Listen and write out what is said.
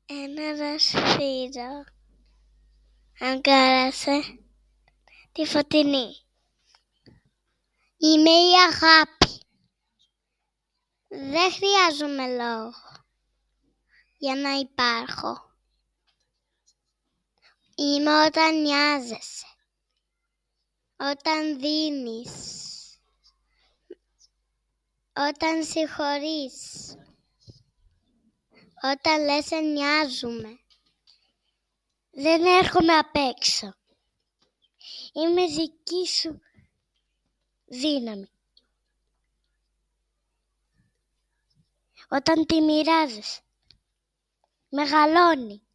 Ένα δοσφύρο αγκάλασε τη φωτεινή. Είμαι η αγάπη. Δεν χρειάζομαι λόγο για να υπάρχω. Είμαι όταν νοιάζεσαι, όταν δίνεις, όταν συγχωρείς, όταν λες νοιάζομαι. Δεν έρχομαι απ' έξω. Είμαι δική σου δύναμη. Όταν τη μοιράζεσαι, μεγαλώνει.